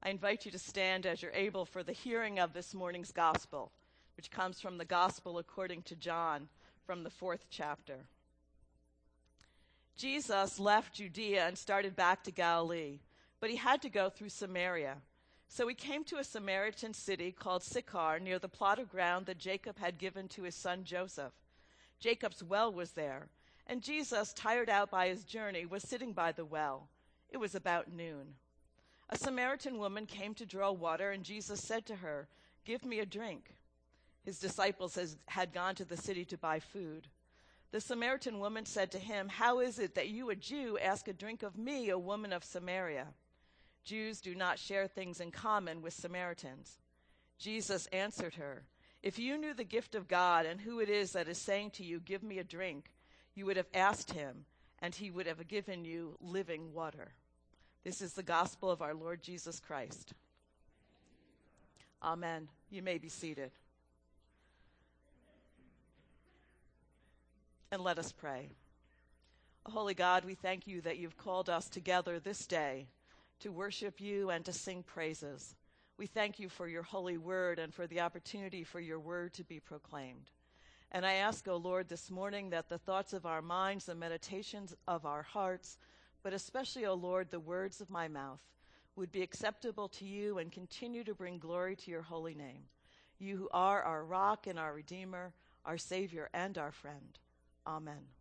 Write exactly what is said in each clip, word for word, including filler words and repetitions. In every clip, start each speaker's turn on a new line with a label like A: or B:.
A: I invite you to stand as you're able for the hearing of this morning's gospel, which comes from the Gospel according to John, from the fourth chapter. Jesus left Judea and started back to Galilee, but he had to go through Samaria. So he came to a Samaritan city called Sychar, near the plot of ground that Jacob had given to his son Joseph. Jacob's well was there, and Jesus, tired out by his journey, was sitting by the well. It was about noon. A Samaritan woman came to draw water, and Jesus said to her, "Give me a drink." His disciples has, had gone to the city to buy food. The Samaritan woman said to him, "How is it that you, a Jew, ask a drink of me, a woman of Samaria?" Jews do not share things in common with Samaritans. Jesus answered her, "If you knew the gift of God and who it is that is saying to you, 'Give me a drink,' you would have asked him, and he would have given you living water." This is the gospel of our Lord Jesus Christ. Amen. You may be seated. And let us pray. Holy God, we thank you that you've called us together this day to worship you and to sing praises. We thank you for your holy word and for the opportunity for your word to be proclaimed. And I ask, O Lord, this morning that the thoughts of our minds, the meditations of our hearts, but especially, O Lord, the words of my mouth, would be acceptable to you and continue to bring glory to your holy name. You who are our rock and our redeemer, our savior and our friend. Amen.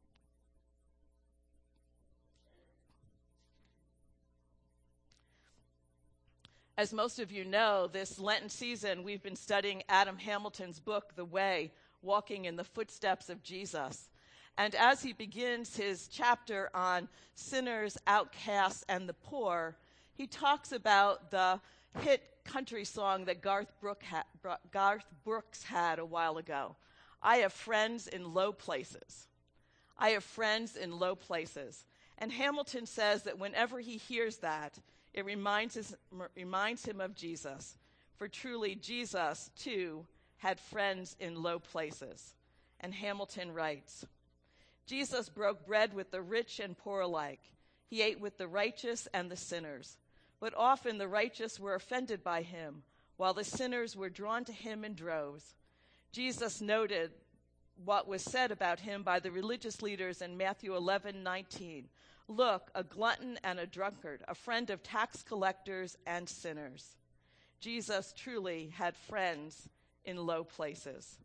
A: As most of you know, this Lenten season we've been studying Adam Hamilton's book, The Way, Walking in the Footsteps of Jesus. And as he begins his chapter on sinners, outcasts, and the poor, he talks about the hit country song that Garth, Brooks ha- Garth Brooks had a while ago. I have friends in low places. I have friends in low places. And Hamilton says that whenever he hears that, it reminds, his, reminds him of Jesus. For truly, Jesus, too, had friends in low places. And Hamilton writes, Jesus broke bread with the rich and poor alike. He ate with the righteous and the sinners. But often the righteous were offended by him, while the sinners were drawn to him in droves. Jesus noted what was said about him by the religious leaders in Matthew eleven nineteen. Look, a glutton and a drunkard, a friend of tax collectors and sinners. Jesus truly had friends in low places.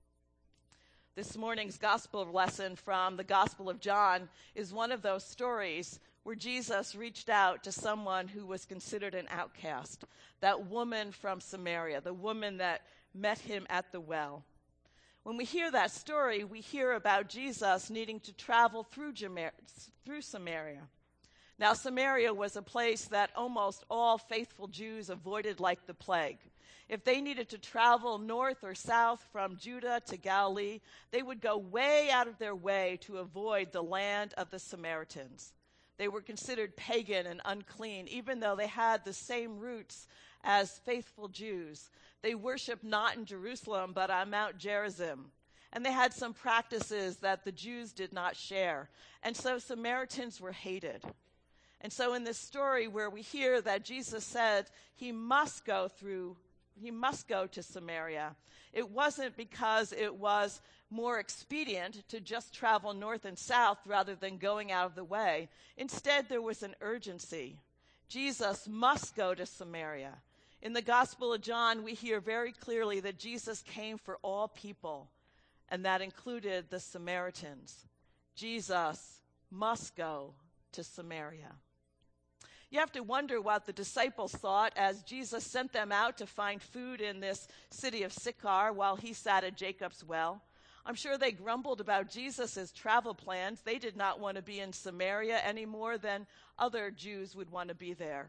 A: This morning's gospel lesson from the Gospel of John is one of those stories where Jesus reached out to someone who was considered an outcast, that woman from Samaria, the woman that met him at the well. When we hear that story, we hear about Jesus needing to travel through, Jamer- through Samaria. Now, Samaria was a place that almost all faithful Jews avoided like the plague. If they needed to travel north or south from Judah to Galilee, they would go way out of their way to avoid the land of the Samaritans. They were considered pagan and unclean, even though they had the same roots as faithful Jews. They worshiped not in Jerusalem, but on Mount Gerizim. And they had some practices that the Jews did not share. And so Samaritans were hated. And so in this story where we hear that Jesus said he must go through, he must go to Samaria, it wasn't because it was more expedient to just travel north and south rather than going out of the way. Instead, there was an urgency. Jesus must go to Samaria. In the Gospel of John, we hear very clearly that Jesus came for all people, and that included the Samaritans. Jesus must go to Samaria. You have to wonder what the disciples thought as Jesus sent them out to find food in this city of Sychar while he sat at Jacob's well. I'm sure they grumbled about Jesus' travel plans. They did not want to be in Samaria any more than other Jews would want to be there.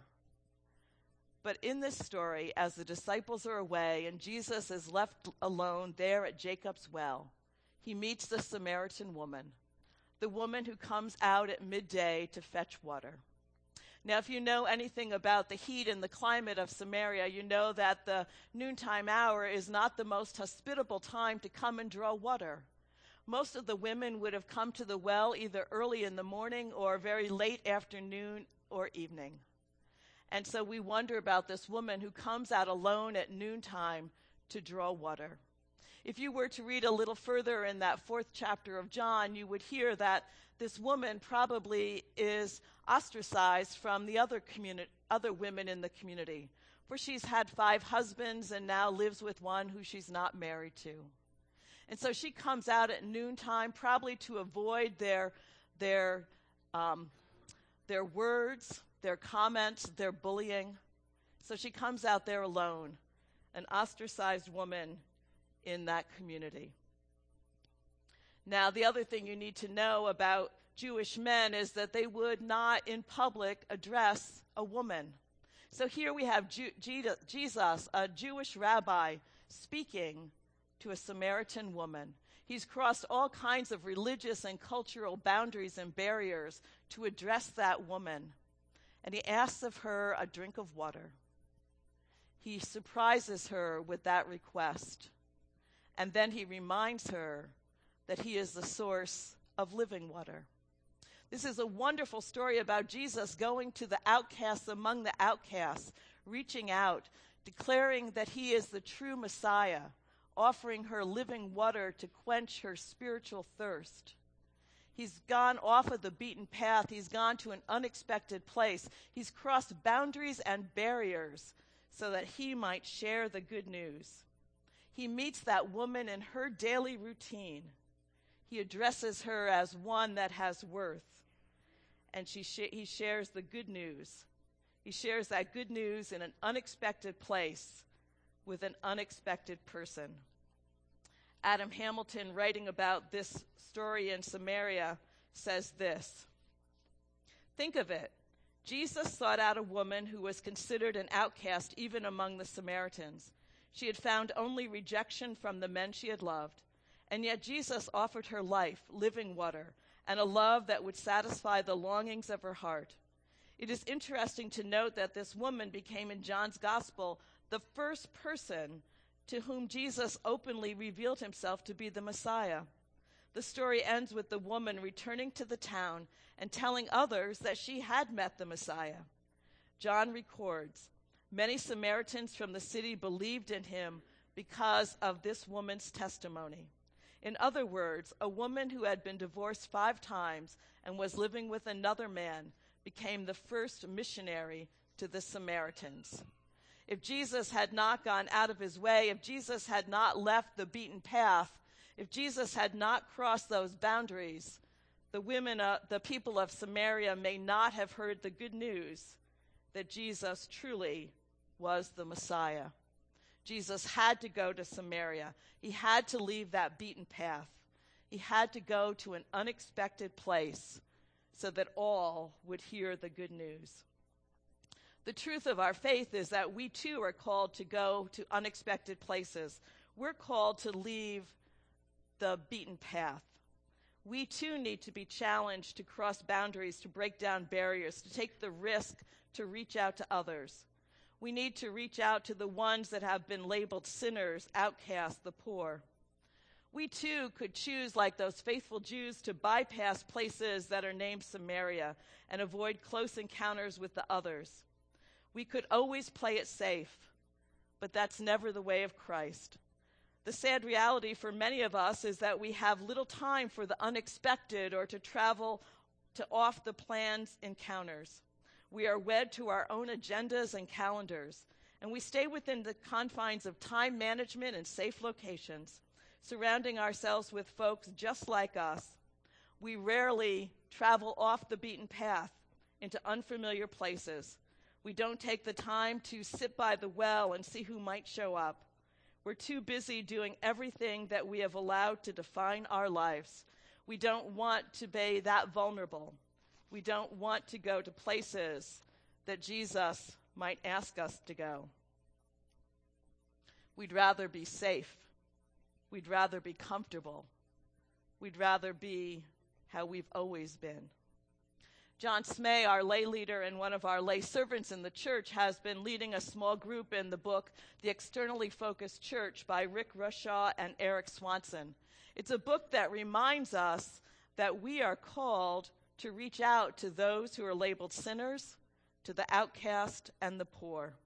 A: But in this story, as the disciples are away and Jesus is left alone there at Jacob's well, he meets the Samaritan woman, the woman who comes out at midday to fetch water. Now, if you know anything about the heat and the climate of Samaria, you know that the noontime hour is not the most hospitable time to come and draw water. Most of the women would have come to the well either early in the morning or very late afternoon or evening. And so we wonder about this woman who comes out alone at noontime to draw water. If you were to read a little further in that fourth chapter of John, you would hear that this woman probably is ostracized from the other communi- other women in the community, for she's had five husbands and now lives with one who she's not married to. And so she comes out at noontime, probably to avoid their their um, their words, their comments, their bullying. So she comes out there alone, an ostracized woman in that community. Now, the other thing you need to know about Jewish men is that they would not in public address a woman. So here we have Ju- Jesus, a Jewish rabbi, speaking to a Samaritan woman. He's crossed all kinds of religious and cultural boundaries and barriers to address that woman. And he asks of her a drink of water. He surprises her with that request. And then he reminds her that he is the source of living water. This is a wonderful story about Jesus going to the outcasts among the outcasts, reaching out, declaring that he is the true Messiah, offering her living water to quench her spiritual thirst. He's gone off of the beaten path. He's gone to an unexpected place. He's crossed boundaries and barriers so that he might share the good news. He meets that woman in her daily routine. He addresses her as one that has worth. And she sh- he shares the good news. He shares that good news in an unexpected place with an unexpected person. Adam Hamilton, writing about this story in Samaria, says this: "Think of it. Jesus sought out a woman who was considered an outcast even among the Samaritans. She had found only rejection from the men she had loved. And yet Jesus offered her life, living water, and a love that would satisfy the longings of her heart. It is interesting to note that this woman became in John's gospel the first person to whom Jesus openly revealed himself to be the Messiah. The story ends with the woman returning to the town and telling others that she had met the Messiah. John records, many Samaritans from the city believed in him because of this woman's testimony. In other words, a woman who had been divorced five times and was living with another man became the first missionary to the Samaritans. If Jesus had not gone out of his way, if Jesus had not left the beaten path, if Jesus had not crossed those boundaries, the women, uh, the people of Samaria may not have heard the good news that Jesus truly was the Messiah. Jesus had to go to Samaria. He had to leave that beaten path. He had to go to an unexpected place so that all would hear the good news. The truth of our faith is that we too are called to go to unexpected places. We're called to leave the beaten path. We too need to be challenged to cross boundaries, to break down barriers, to take the risk to reach out to others. We need to reach out to the ones that have been labeled sinners, outcasts, the poor. We too could choose, like those faithful Jews, to bypass places that are named Samaria and avoid close encounters with the others. We could always play it safe, but that's never the way of Christ. The sad reality for many of us is that we have little time for the unexpected or to travel to off-the-planned encounters. We are wed to our own agendas and calendars, and we stay within the confines of time management and safe locations, surrounding ourselves with folks just like us. We rarely travel off the beaten path into unfamiliar places. We don't take the time to sit by the well and see who might show up. We're too busy doing everything that we have allowed to define our lives. We don't want to be that vulnerable. We don't want to go to places that Jesus might ask us to go. We'd rather be safe. We'd rather be comfortable. We'd rather be how we've always been. John Smay, our lay leader and one of our lay servants in the church, has been leading a small group in the book, The Externally Focused Church, by Rick Rushaw and Eric Swanson. It's a book that reminds us that we are called to reach out to those who are labeled sinners, to the outcast and the poor.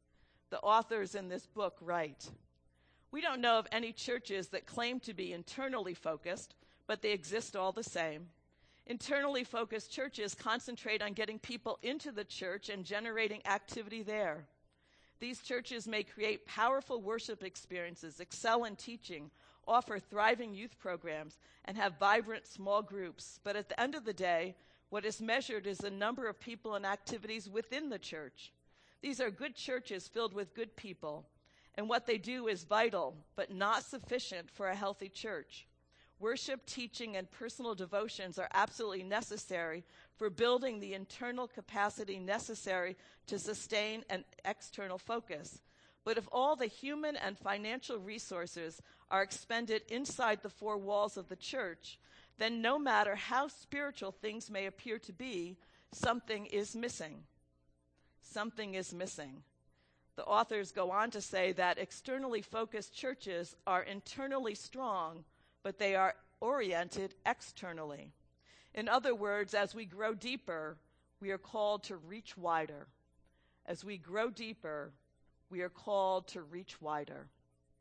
A: The authors in this book write, "We don't know of any churches that claim to be internally focused, but they exist all the same. Internally focused churches concentrate on getting people into the church and generating activity there. These churches may create powerful worship experiences, excel in teaching, offer thriving youth programs, and have vibrant small groups. But at the end of the day, what is measured is the number of people and activities within the church. These are good churches filled with good people, and what they do is vital, but not sufficient for a healthy church. Worship, teaching, and personal devotions are absolutely necessary for building the internal capacity necessary to sustain an external focus. But if all the human and financial resources are expended inside the four walls of the church, then no matter how spiritual things may appear to be, something is missing. Something is missing." The authors go on to say that externally focused churches are internally strong, but they are oriented externally. In other words, as we grow deeper, we are called to reach wider. As we grow deeper, we are called to reach wider.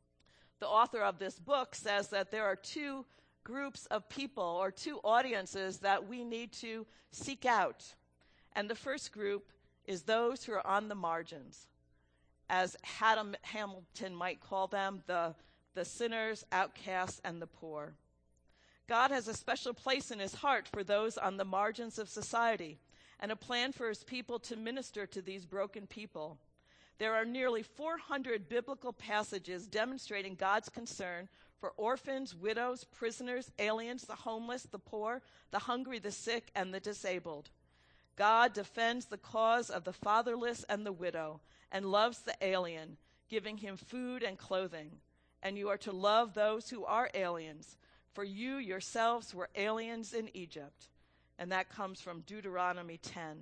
A: The author of this book says that there are two groups of people or two audiences that we need to seek out. And the first group is those who are on the margins, as Adam Hamilton might call them, the, the sinners, outcasts, and the poor. God has a special place in his heart for those on the margins of society and a plan for his people to minister to these broken people. There are nearly four hundred biblical passages demonstrating God's concern for orphans, widows, prisoners, aliens, the homeless, the poor, the hungry, the sick, and the disabled. God defends the cause of the fatherless and the widow and loves the alien, giving him food and clothing. And you are to love those who are aliens, for you yourselves were aliens in Egypt. And that comes from Deuteronomy ten.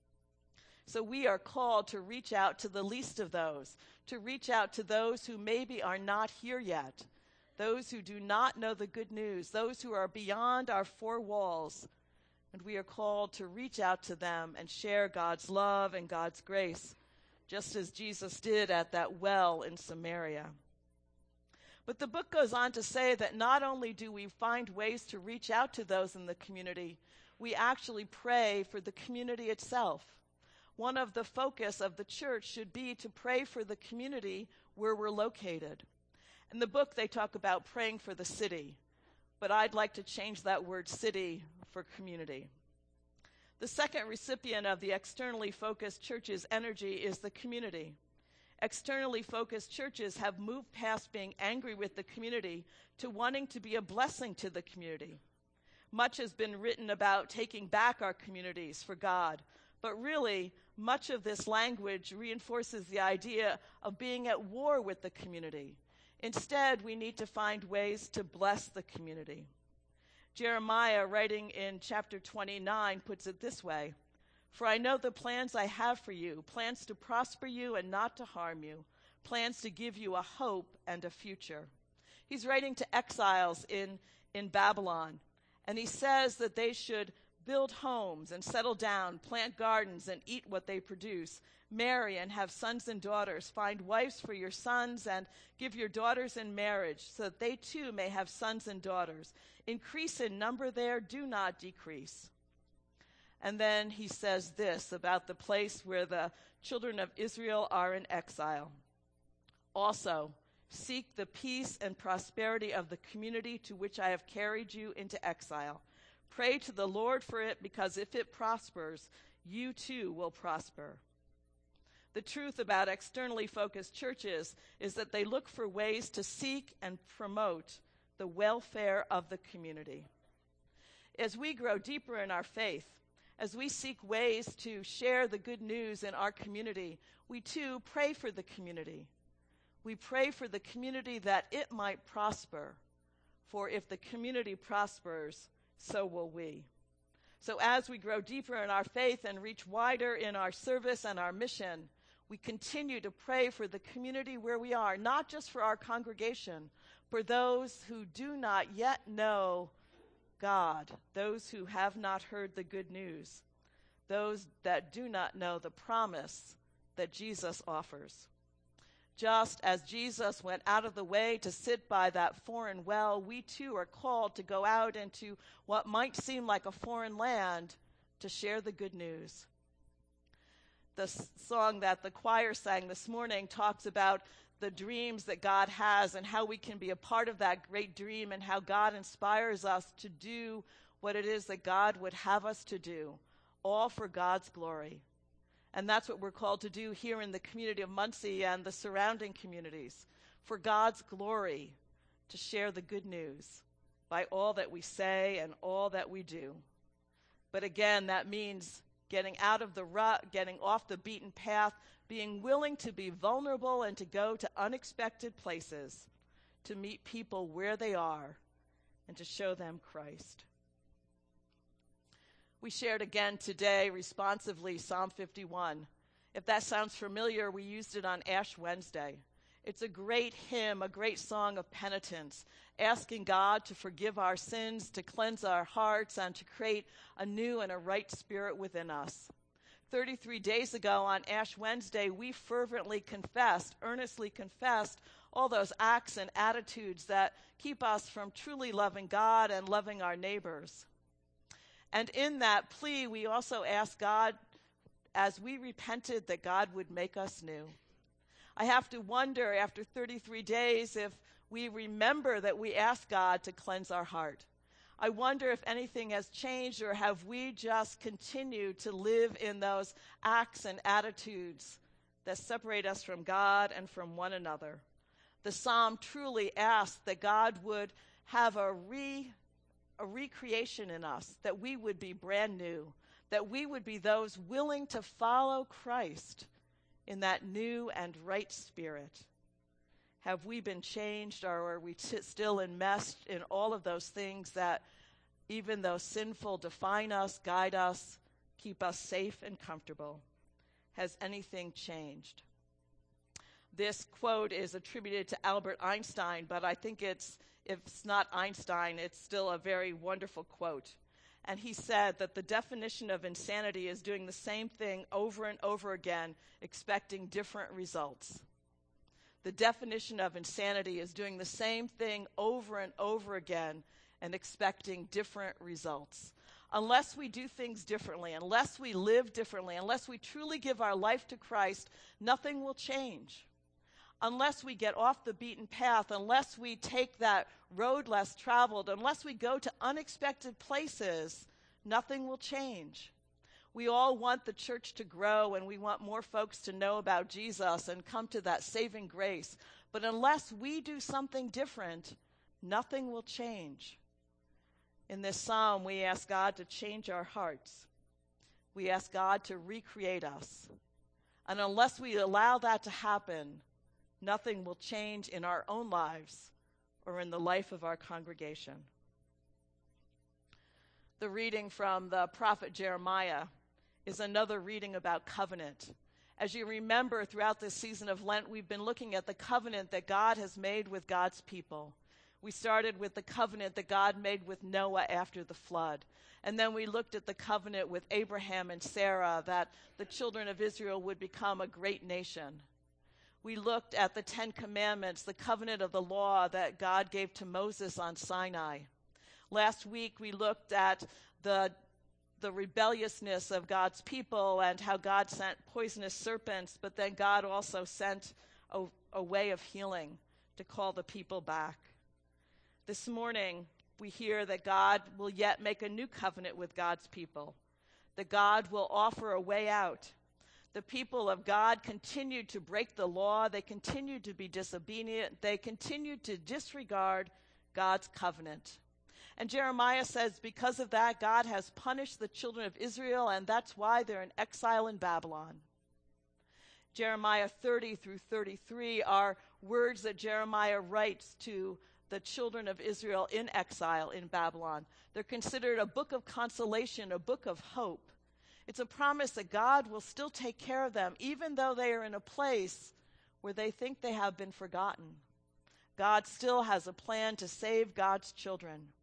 A: So we are called to reach out to the least of those, to reach out to those who maybe are not here yet, those who do not know the good news, those who are beyond our four walls. And we are called to reach out to them and share God's love and God's grace, just as Jesus did at that well in Samaria. But the book goes on to say that not only do we find ways to reach out to those in the community, we actually pray for the community itself. One of the focus of the church should be to pray for the community where we're located. In the book, they talk about praying for the city, but I'd like to change that word city for community. The second recipient of the externally focused church's energy is the community. Externally focused churches have moved past being angry with the community to wanting to be a blessing to the community. Much has been written about taking back our communities for God, but really, much of this language reinforces the idea of being at war with the community. Instead, we need to find ways to bless the community. Jeremiah, writing in chapter twenty-nine, puts it this way: "For I know the plans I have for you, plans to prosper you and not to harm you, plans to give you a hope and a future." He's writing to exiles in, in Babylon, and he says that they should build homes and settle down, plant gardens and eat what they produce, marry and have sons and daughters, find wives for your sons and give your daughters in marriage so that they too may have sons and daughters. Increase in number there, do not decrease. And then he says this about the place where the children of Israel are in exile. "Also, seek the peace and prosperity of the community to which I have carried you into exile. Pray to the Lord for it, because if it prospers, you too will prosper." The truth about externally focused churches is that they look for ways to seek and promote the welfare of the community. As we grow deeper in our faith, as we seek ways to share the good news in our community, we too pray for the community. We pray for the community that it might prosper, for if the community prospers, so will we. So as we grow deeper in our faith and reach wider in our service and our mission, we continue to pray for the community where we are, not just for our congregation, for those who do not yet know God, those who have not heard the good news. those that do not know the promise that Jesus offers. Just as Jesus went out of the way to sit by that foreign well, we too are called to go out into what might seem like a foreign land to share the good news. The s- song that the choir sang this morning talks about the dreams that God has and how we can be a part of that great dream and how God inspires us to do what it is that God would have us to do, all for God's glory. And that's what we're called to do here in the community of Muncie and the surrounding communities, for God's glory, to share the good news by all that we say and all that we do. But again, that means getting out of the rut, getting off the beaten path, being willing to be vulnerable and to go to unexpected places, to meet people where they are, and to show them Christ. We shared again today, responsively, Psalm fifty-one. If that sounds familiar, we used it on Ash Wednesday. It's a great hymn, a great song of penitence, asking God to forgive our sins, to cleanse our hearts, and to create a new and a right spirit within us. thirty-three days ago on Ash Wednesday, we fervently confessed, earnestly confessed, all those acts and attitudes that keep us from truly loving God and loving our neighbors. And in that plea, we also asked God, as we repented, that God would make us new. I have to wonder, after thirty-three days, if we remember that we asked God to cleanse our heart. I wonder if anything has changed, or have we just continued to live in those acts and attitudes that separate us from God and from one another. The psalm truly asks that God would have a re a recreation in us, that we would be brand new, that we would be those willing to follow Christ in that new and right spirit. Have we been changed, or are we t- still enmeshed in all of those things that, even though sinful, define us, guide us, keep us safe and comfortable? Has anything changed? This quote is attributed to Albert Einstein, but I think it's, if it's not Einstein, it's still a very wonderful quote. And he said that the definition of insanity is doing the same thing over and over again, expecting different results. The definition of insanity is doing the same thing over and over again and expecting different results. Unless we do things differently, unless we live differently, unless we truly give our life to Christ, nothing will change. Unless we get off the beaten path, unless we take that road less traveled, unless we go to unexpected places, nothing will change. We all want the church to grow, and we want more folks to know about Jesus and come to that saving grace. But unless we do something different, nothing will change. In this psalm, we ask God to change our hearts. We ask God to recreate us. And unless we allow that to happen, nothing will change in our own lives or in the life of our congregation. The reading from the prophet Jeremiah is another reading about covenant. As you remember, throughout this season of Lent, we've been looking at the covenant that God has made with God's people. We started with the covenant that God made with Noah after the flood. And then we looked at the covenant with Abraham and Sarah, that the children of Israel would become a great nation. We looked at the Ten Commandments, the covenant of the law that God gave to Moses on Sinai. Last week, we looked at the, the rebelliousness of God's people and how God sent poisonous serpents, but then God also sent a, a way of healing to call the people back. This morning, we hear that God will yet make a new covenant with God's people, that God will offer a way out. The people of God continued to break the law. They continued to be disobedient. They continued to disregard God's covenant. And Jeremiah says because of that, God has punished the children of Israel, and that's why they're in exile in Babylon. Jeremiah thirty through thirty-three are words that Jeremiah writes to the children of Israel in exile in Babylon. They're considered a book of consolation, a book of hope. It's a promise that God will still take care of them, even though they are in a place where they think they have been forgotten. God still has a plan to save God's children.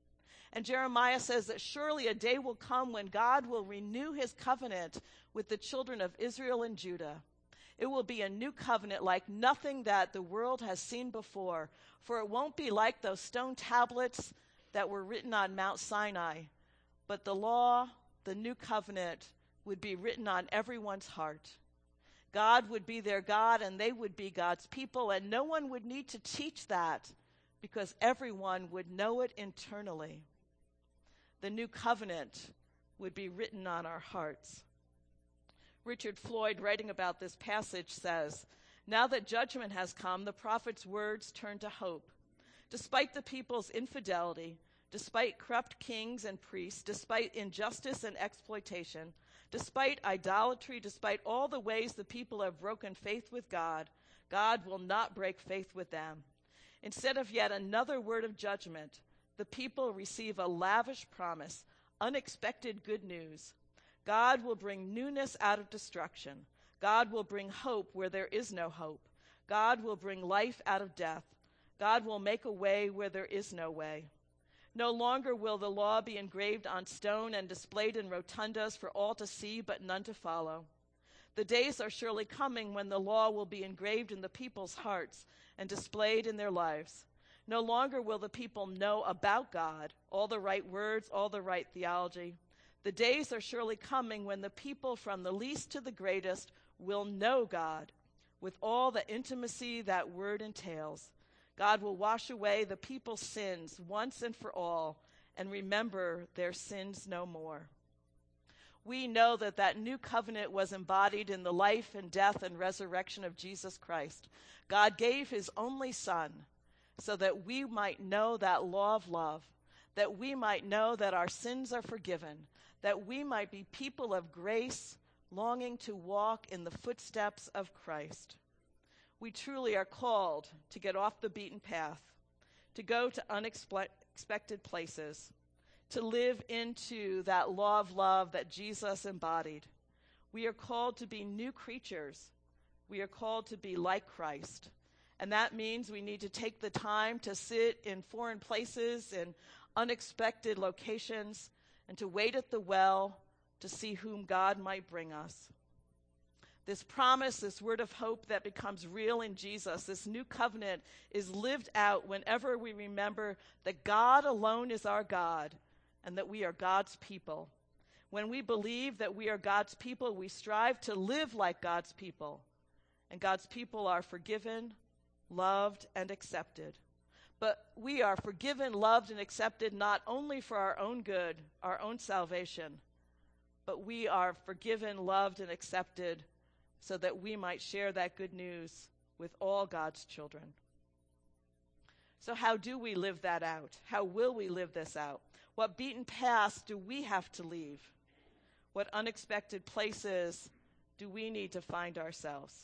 A: And Jeremiah says that surely a day will come when God will renew his covenant with the children of Israel and Judah. It will be a new covenant like nothing that the world has seen before, for it won't be like those stone tablets that were written on Mount Sinai, but the law, the new covenant, would be written on everyone's heart. God would be their God, and they would be God's people, and no one would need to teach that because everyone would know it internally. The new covenant would be written on our hearts. Richard Floyd, writing about this passage, says, "Now that judgment has come, the prophet's words turn to hope. Despite the people's infidelity, despite corrupt kings and priests, despite injustice and exploitation, despite idolatry, despite all the ways the people have broken faith with God, God will not break faith with them. Instead of yet another word of judgment, the people receive a lavish promise, unexpected good news. God will bring newness out of destruction. God will bring hope where there is no hope. God will bring life out of death. God will make a way where there is no way. No longer will the law be engraved on stone and displayed in rotundas for all to see but none to follow. The days are surely coming when the law will be engraved in the people's hearts and displayed in their lives. No longer will the people know about God, all the right words, all the right theology. The days are surely coming when the people from the least to the greatest will know God with all the intimacy that word entails. God will wash away the people's sins once and for all and remember their sins no more." We know that that new covenant was embodied in the life and death and resurrection of Jesus Christ. God gave his only Son so that we might know that law of love, that we might know that our sins are forgiven, that we might be people of grace, longing to walk in the footsteps of Christ. We truly are called to get off the beaten path, to go to unexpected places, to live into that law of love that Jesus embodied. We are called to be new creatures. We are called to be like Christ. And that means we need to take the time to sit in foreign places, in unexpected locations, and to wait at the well to see whom God might bring us. This promise, this word of hope that becomes real in Jesus, this new covenant is lived out whenever we remember that God alone is our God and that we are God's people. When we believe that we are God's people, we strive to live like God's people. And God's people are forgiven, loved, and accepted. But we are forgiven, loved, and accepted not only for our own good, our own salvation, but we are forgiven, loved, and accepted so that we might share that good news with all God's children. So how do we live that out? How will we live this out? What beaten paths do we have to leave? What unexpected places do we need to find ourselves?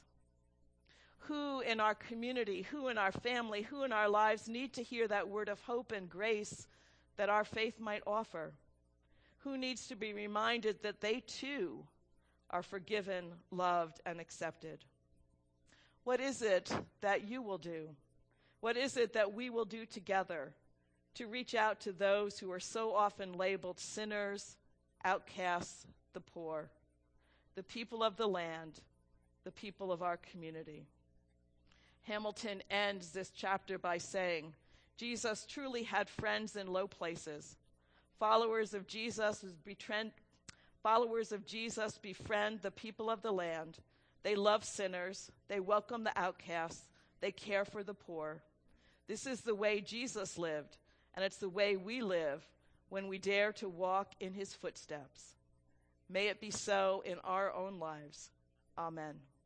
A: Who in our community, who in our family, who in our lives need to hear that word of hope and grace that our faith might offer? Who needs to be reminded that they too are forgiven, loved, and accepted? What is it that you will do? What is it that we will do together to reach out to those who are so often labeled sinners, outcasts, the poor, the people of the land, the people of our community? Hamilton ends this chapter by saying, Jesus truly had friends in low places. Followers of Jesus befriend, followers of Jesus befriend the people of the land. They love sinners. They welcome the outcasts. They care for the poor. This is the way Jesus lived, and it's the way we live when we dare to walk in his footsteps. May it be so in our own lives. Amen.